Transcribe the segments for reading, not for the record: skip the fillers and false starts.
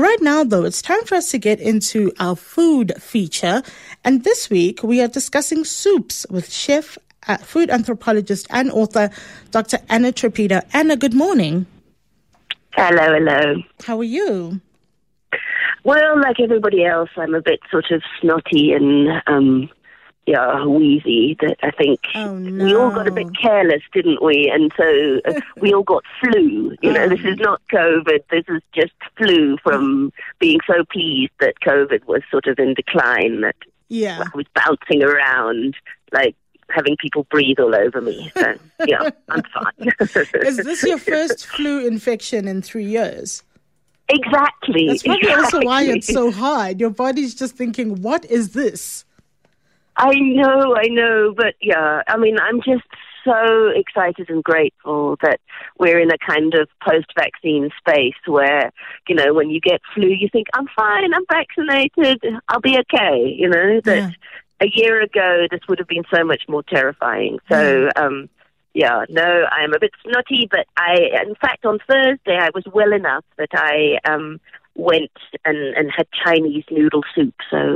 Right now, though, it's time for us to get into our food feature. And this week, we are discussing soups with chef, food anthropologist and author, Dr. Anna Tripita. Anna, good morning. Hello. How are you? Well, like everybody else, I'm a bit sort of snotty and, wheezy. That I think we all got a bit careless, didn't we? And so we all got flu. This is not COVID. This is just flu from being so pleased that COVID was sort of in decline. That I was bouncing around, like having people breathe all over me. So, I'm fine. Is this your first flu infection in 3 years? Exactly. That's probably also why it's so hard. Your body's just thinking, what is this? I know, but I'm just so excited and grateful that we're in a kind of post-vaccine space where, when you get flu, you think, I'm fine, I'm vaccinated, I'll be okay, that a year ago, this would have been so much more terrifying. So, I'm a bit snotty, but in fact, on Thursday, I was well enough that I went and had Chinese noodle soup. So,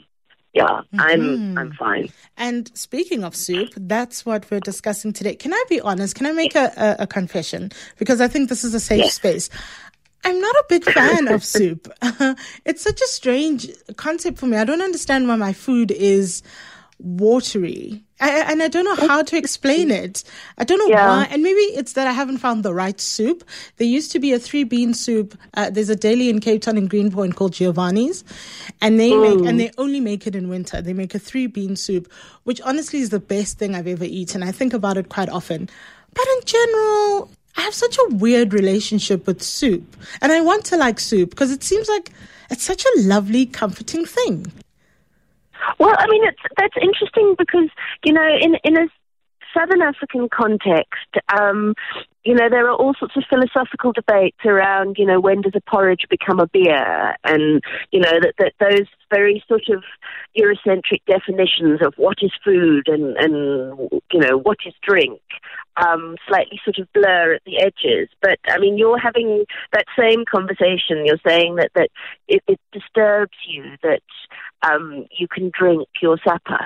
I'm fine. And speaking of soup, that's what we're discussing today. Can I be honest? Can I make a confession? Because I think this is a safe space. I'm not a big fan of soup. It's such a strange concept for me. I don't understand why my food is watery. And I don't know how to explain it. I don't know why. And maybe it's that I haven't found the right soup. There used to be a 3-bean soup. There's a deli in Cape Town in Greenpoint called Giovanni's. And they only make it in winter. They make a 3-bean soup, which honestly is the best thing I've ever eaten. I think about it quite often. But in general, I have such a weird relationship with soup. And I want to like soup because it seems like it's such a lovely, comforting thing. Well, that's interesting because, in a Southern African context, there are all sorts of philosophical debates around, when does a porridge become a beer? And, that those very sort of Eurocentric definitions of what is food and what is drink, slightly sort of blur at the edges. But, you're having that same conversation. You're saying that it disturbs you that you can drink your supper.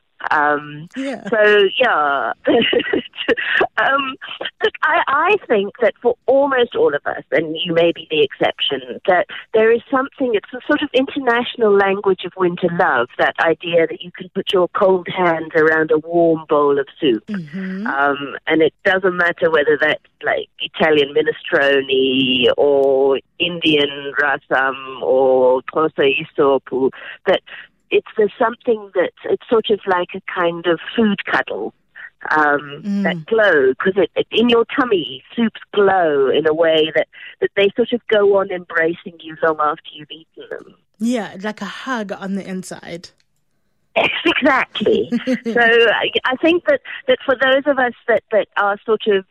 Look, I think that for almost all of us, and you may be the exception, that there is something, it's a sort of international language of winter love, that idea that you can put your cold hands around a warm bowl of soup. And it doesn't matter whether that's like Italian minestrone or Indian rasam or tosa isopu, that there's something that it's sort of like a kind of food cuddle that glow, because in your tummy, soups glow in a way that they sort of go on embracing you long after you've eaten them. Yeah, like a hug on the inside. Yes, exactly. So I think that for those of us that are sort of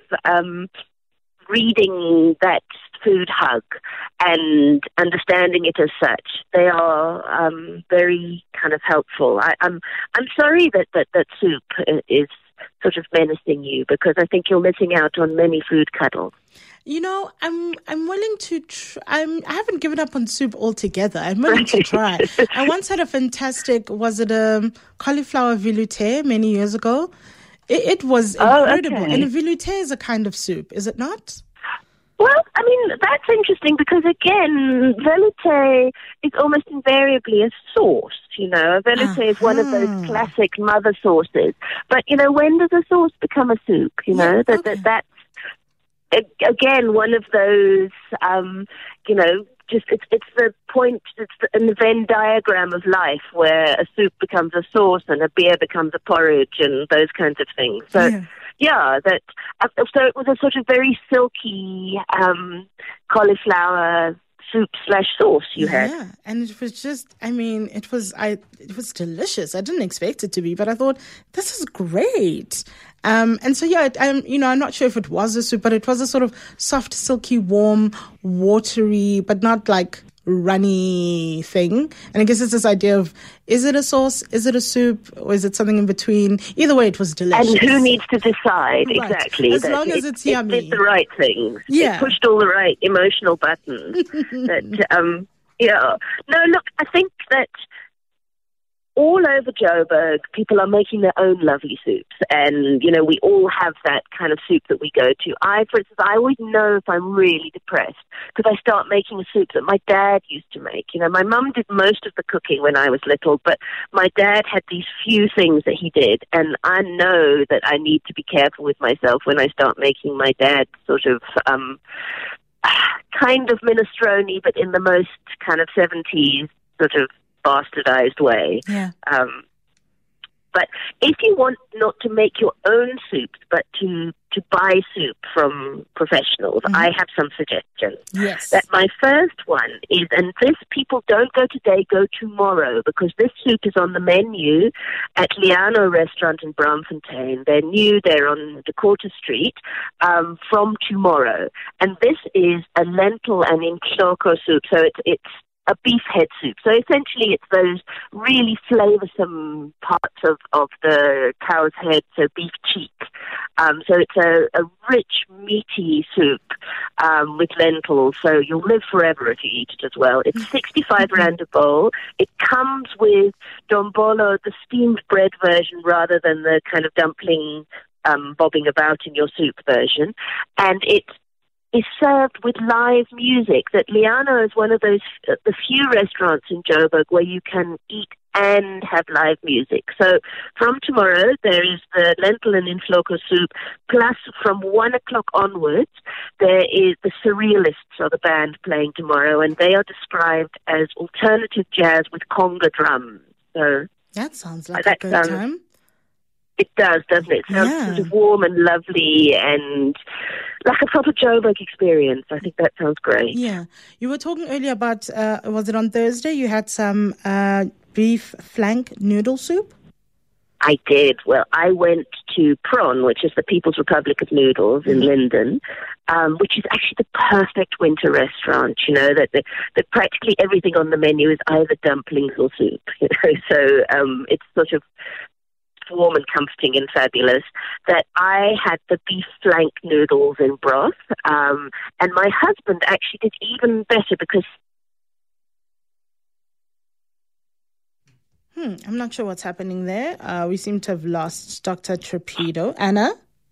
reading that food hug and understanding it as such, they are very kind of helpful. I'm sorry that soup is sort of menacing you, because I think you're missing out on many food cuddles. I'm willing to I haven't given up on soup altogether. I'm willing to try. I once had a fantastic, was it a cauliflower velouté many years ago? It was incredible. Okay. And a velouté is a kind of soup, is it not? Well, that's interesting because, again, velouté is almost invariably a sauce, A velouté is one of those classic mother sauces. But, when does a sauce become a soup? That's, again, one of those, it's the point, in the Venn diagram of life where a soup becomes a sauce and a beer becomes a porridge and those kinds of things. So, so it was a sort of very silky cauliflower soup/sauce you had. Yeah, and it was just, it was delicious. I didn't expect it to be, but I thought, this is great. And so, I'm not sure if it was a soup, but it was a sort of soft, silky, warm, watery, but not like runny thing. And I guess it's this idea of, is it a sauce, is it a soup, or is it something in between? Either way, it was delicious. And who needs to decide? Right. Exactly. As long as it's yummy. It did the right things. Yeah. It pushed all the right emotional buttons. Yeah. No, look, I think that all over Joburg, people are making their own lovely soups. And, you know, we all have that kind of soup that we go to. For instance, I always know if I'm really depressed because I start making a soup that my dad used to make. You know, my mum did most of the cooking when I was little, but my dad had these few things that he did. And I know that I need to be careful with myself when I start making my dad's sort of kind of minestrone, but in the most kind of 70s sort of bastardized way. Yeah. But if you want not to make your own soups, but to buy soup from professionals, I have some suggestions. Yes. That my first one is, and this people don't go today, go tomorrow, because this soup is on the menu at Liano Restaurant in Braamfontein. They're new, they're on DeCorter Street, from tomorrow. And this is a lentil and inhloko soup, so it's a beef head soup. So essentially it's those really flavoursome parts of the cow's head, so beef cheek. So it's a rich, meaty soup with lentils, so you'll live forever if you eat it as well. It's 65 Rand a bowl. It comes with dombolo, the steamed bread version, rather than the kind of dumpling bobbing about in your soup version. And it is served with live music. That Liano is one of those, the few restaurants in Joburg where you can eat and have live music. So from tomorrow, there is the lentil and inhloko soup, plus from 1 o'clock onwards, there is the Surrealists, or the band playing tomorrow, and they are described as alternative jazz with conga drums. So that sounds like a good time. It does, doesn't it? It sounds sort of warm and lovely and like a proper Joburg experience. I think that sounds great. Yeah. You were talking earlier about, was it on Thursday, you had some beef flank noodle soup? I did. Well, I went to Prawn, which is the People's Republic of Noodles in Linden, which is actually the perfect winter restaurant. You know, that practically everything on the menu is either dumplings or soup. You know, so it's sort of warm and comforting and fabulous. That I had the beef flank noodles in broth, and my husband actually did even better because I'm not sure what's happening there. We seem to have lost Dr. Trapido. Anna?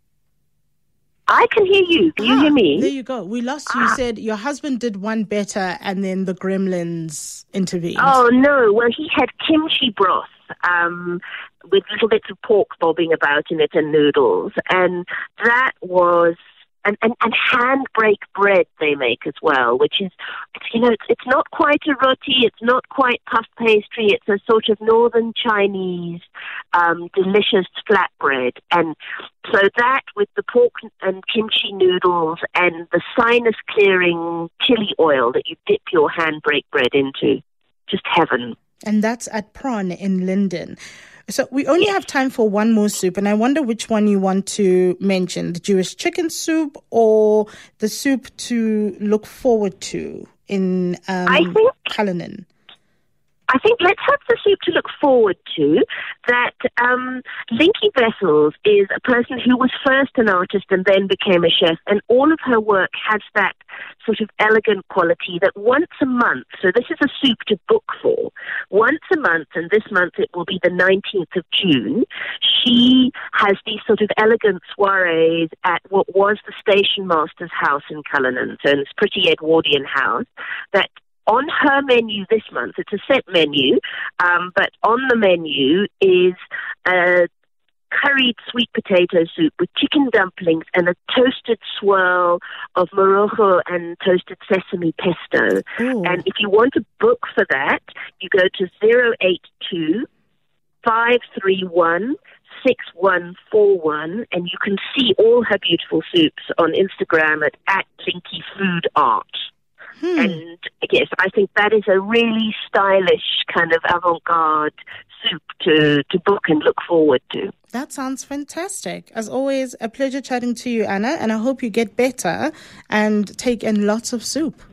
I can hear you. Can you hear me? There you go. We lost you. You said your husband did one better and then the gremlins intervened. Oh, no. Well, he had kimchi broth with little bits of pork bobbing about in it and noodles. And that was... And handbrake bread they make as well, which is, you know, it's not quite a roti, it's not quite puff pastry, it's a sort of northern Chinese delicious flatbread. And so that with the pork and kimchi noodles and the sinus clearing chili oil that you dip your handbrake bread into, just heaven. And that's at Prawn in Linden. So we only have time for one more soup, and I wonder which one you want to mention, the Jewish chicken soup or the soup to look forward to in Cullinan. I think let's have the soup to look forward to. That Linky Vessels is a person who was first an artist and then became a chef, and all of her work has that sort of elegant quality that once a month, so this is a soup to book for, once a month, and this month it will be the 19th of June, she has these sort of elegant soirees at what was the station master's house in Cullinan, so it's pretty Edwardian house, that on her menu this month, it's a set menu, but on the menu is a curried sweet potato soup with chicken dumplings and a toasted swirl of morogo and toasted sesame pesto. Ooh. And if you want to book for that, you go to 082 531 6141, and you can see all her beautiful soups on Instagram at Linky Food Art. And yes, I think that is a really stylish kind of avant-garde soup to book and look forward to. That sounds fantastic. As always, a pleasure chatting to you, Anna, and I hope you get better and take in lots of soup.